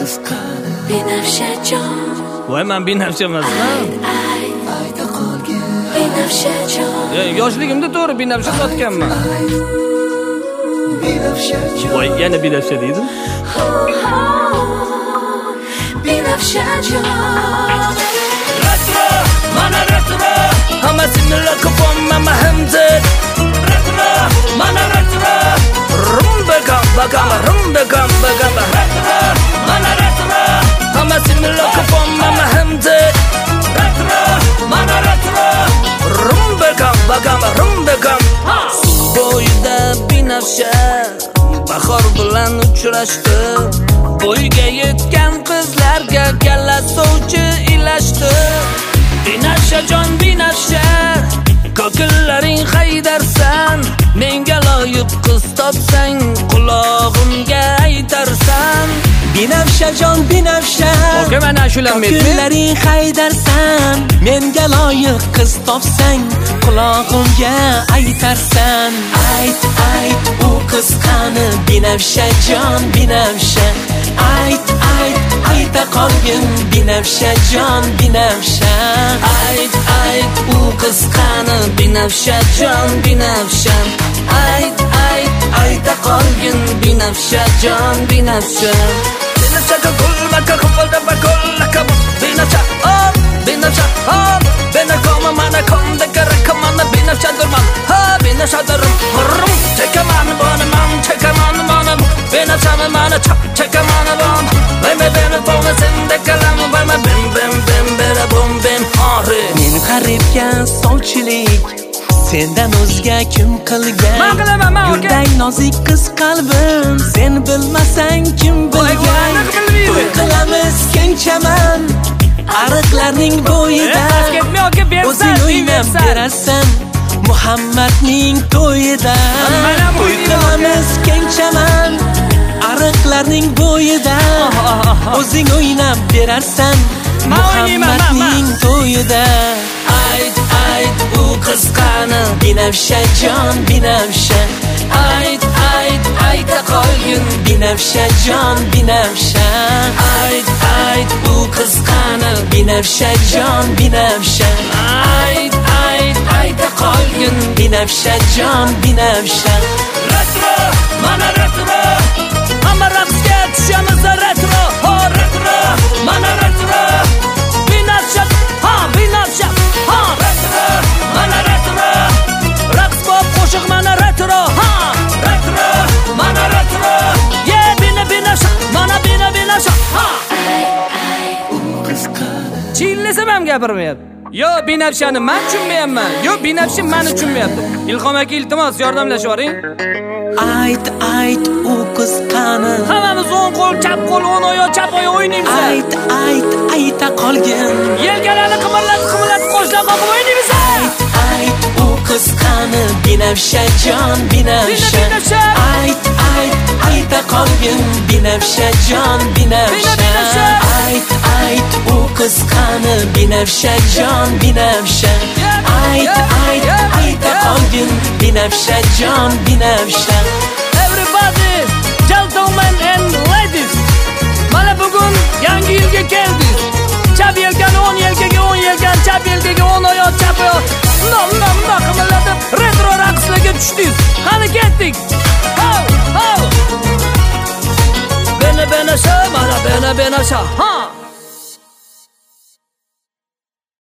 qisqanib binafshajon. Voy, men binafsha emasman. Ayta qolgin binafshajon. Yoshligimda to'g'ri binafsha sotganman. Binafshajon. Voy, yana binafsha deydi. Binafshajon. Retro, mana retro. Hammasini lokopom mama hamza. Retro, mana retro. Rumba gamba retro, mana retro. Hammasini lokopom mama hamza. Retro, mana retro. Rumba gamba. Bo'yida binafsha bahor bilan uchrashdi. Bo'yga yetgan qizlarga kalla sovchi ilashdi. Binafshajon binafsha, kokillaring haydarsan. Menga loyiq qiz topsang, qulog'imga aytarsan. Binafshajon binafsha, Oka, mana shular metni. kokillaring haydarsan. Menga loyiq qiz topsang, qulog'imga aytarsan. Ayt u qiz qani binafshajon binafsha. Ayta qolgin binafshajon binafsha. Ayt u qiz qani binafshajon binafsha. Ayta qolgin binafshajon binafsha. Binafsha kulmaka qopalda bakollaka binafsha binakoma mana konda karakamana binafsha durman binafsha durum çekaman bana binafsha mana çekaman bana me beni bana sende kalam bana bim bera bum bim ahri. Men g'aribga sovchilik sendan o'zga kim qilgan? Yurday nozik qiz qalbim, sen bilmasang kim bilgan? To'y qilamiz keng chaman ariqlarning bo'yida. O'zing o'ynab berarsan Muhammadning to'yida. To'y qilamiz keng chaman ariqlarning bo'yida. O'zing o'ynab berarsan Muhammadning to'yida. Ayt u qiz qani Binafshajon binafsha. ayta qolgin Binafshajon binafsha. ayt u qiz qani Binafshajon binafsha. ayta qolgin Binafshajon binafsha. retro, mana retro. Hamma raqsga tushamiz retro, retro, mana retro. Binafsha, binafsha, retro, mana retro. Raqs bo'p qo'shiq mana retro, retro, mana retro. Binafsha, mana binafsha, U qisqanib Chillasam ham gapirmayapti. Yo, binafshani men tushunmayapman. Yo, binafsha meni tushunmayapti. Ilhom aka, iltimos yordamlashib yuboring. Ayt u qiz qani? Hammamiz o'ng qo'l, chap qo'l, o'ng oyoq, chap oyoq o'ynaymiz. Ayta qolgin. Yelkalarni qimirlatib qo'shlar qoqib o'ynaymiz. Ayt u qiz qani? Binafshajon binafsha. Ayta qolgin binafshajon binafsha. Ayt u qiz qani? Binafshajon binafsha. Ayta qolgin binafshajon binafsha. Everybody, gentlemen and ladies, mana bugun yangi yilga keldik. Chap yelkani 10 yelkaga 10 yelkan, chap yelkaga 10 oyoq, chap oyoq. Nima qimirlatib retro raqslarga tushdik. Qani ketdik. Bena sha, mana bena sha.